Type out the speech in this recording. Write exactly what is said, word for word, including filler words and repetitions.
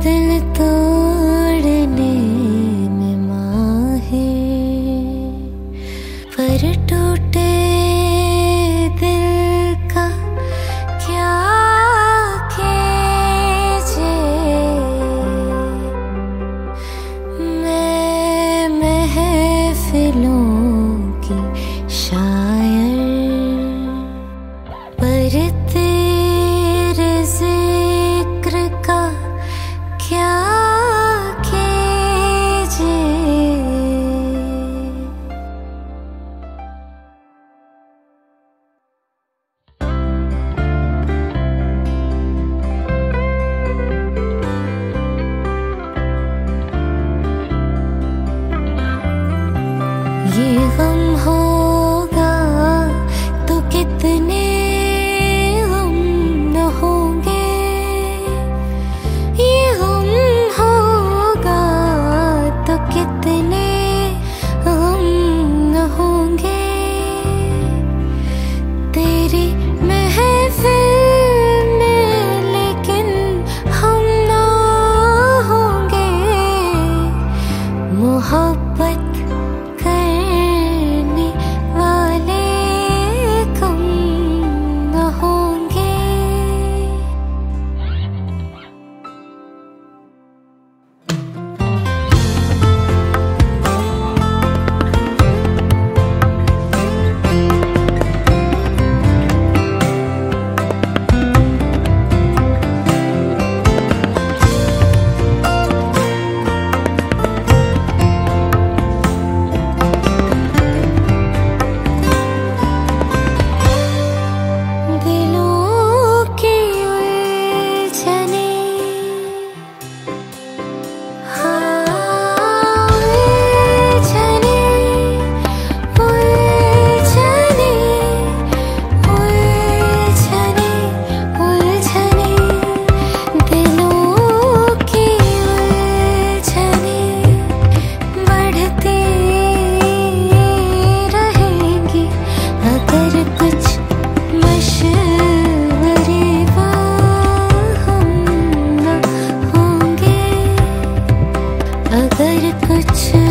दिल तोड़ने में माहिर, पर टूटे दिल का क्या कीजिए। मैं महफिलों की शायर, पर तेरे जिक्र का क्या कीजिए। ये गम होगा तो कितने गम न होंगे, ये गम होगा तो कितने गम न होंगे। तेरी महफिल में लेकिन हम ना होंगे, मोहब्बत करने वाले कम न होंगे। दिलों की उलझने, हाँ उलझने, उलझने, उलझने, उलझने। दिलों की उलझने बढ़ती रहेंगी अगर कुछ मशवरे हम न होंगे, अगर कुछ